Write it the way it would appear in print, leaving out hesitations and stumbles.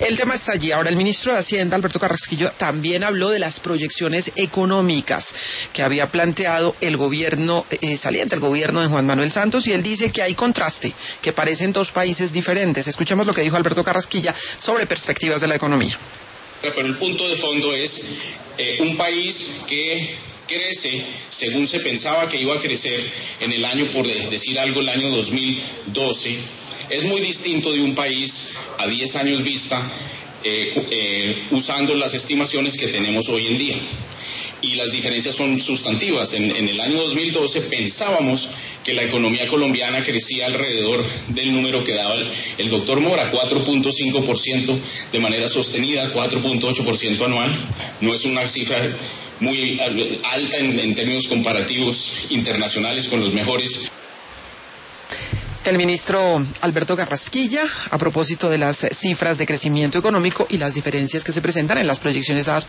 El tema está allí. Ahora el ministro de Hacienda, Alberto Carrasquillo, también habló de las proyecciones económicas que había planteado el gobierno saliente, el gobierno de Juan Manuel Santos, y él dice que hay contraste, que parecen dos países diferentes. Escuchemos lo que dijo Alberto Carrasquilla sobre perspectivas de la economía. Pero el punto de fondo es un país que crece según se pensaba que iba a crecer en el año, por decir algo, el año 2012, es muy distinto de un país a 10 años vista, usando las estimaciones que tenemos hoy en día. Y las diferencias son sustantivas. En el año 2012 pensábamos que la economía colombiana crecía alrededor del número que daba el doctor Mora, 4.5% de manera sostenida, 4.8% anual. No es una cifra muy alta en términos comparativos internacionales con los mejores. El ministro Alberto Carrasquilla, a propósito de las cifras de crecimiento económico y las diferencias que se presentan en las proyecciones dadas por